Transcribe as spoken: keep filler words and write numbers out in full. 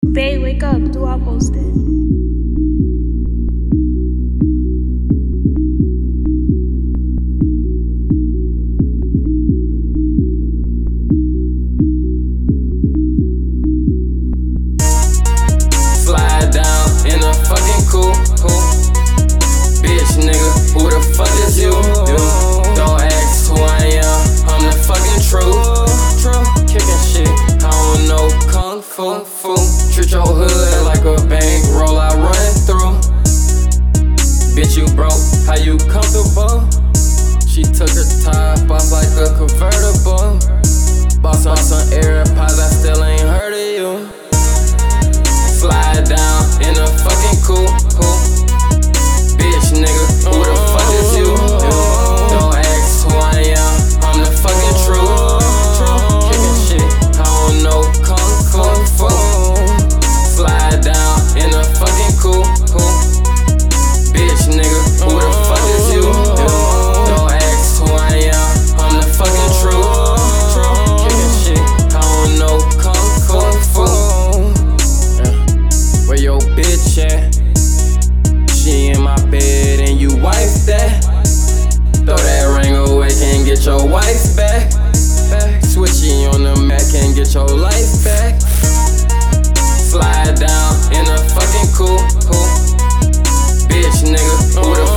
Babe, wake up. Do I post it? Slide down in a fucking coupe, bitch nigga, who the fuck is you? you? Don't ask who I am, I'm the fucking truth. True, kicking shit, I don't know kung fu. fu. Treat your hood like a bankroll I run through. Bitch, you broke, how you comfortable? She took her top off like a convertible. Bought some, some AirPods, I still ain't heard of you. Slide down in a fucking coupe, bitch nigga, who the fuck is you? Don't ask who I am, I'm the fucking truth. Kicking shit, I don't know kung fu. Slide down in a fucking coupe, bitch nigga, who the fuck is you? Don't ask who I am, I'm the fucking truth. Kicking shit, I don't know kung fu. Where your bitch at? She in my bed and you wife that. Throw that ring away, can't get your wife back. Switchy on the Mac, can't get your life back. Slide down in a fucking coupe, bitch nigga, who the